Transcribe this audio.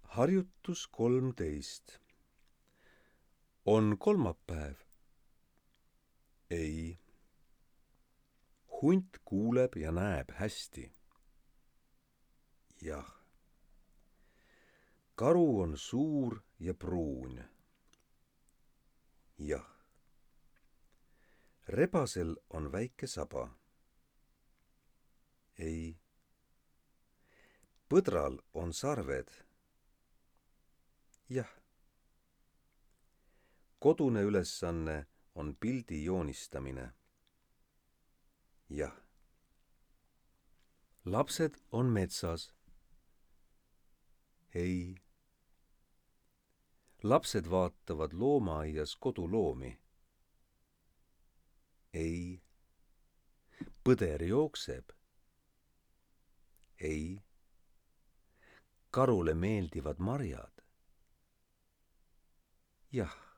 Harjutus 13. On kolmapäev. Ei. Hunt kuuleb ja näeb hästi. Jah. Karu on suur ja pruun. Jah. Rebasel on väike saba. Ei. Põdral on sarved. Jah. Kodune ülesanne on pildi joonistamine. Jah. Lapsed on metsas. Ei. Lapsed vaatavad loomaaias koduloomi. Ei. Põder jookseb. Ei. Karule meeldivad marjad. Jah.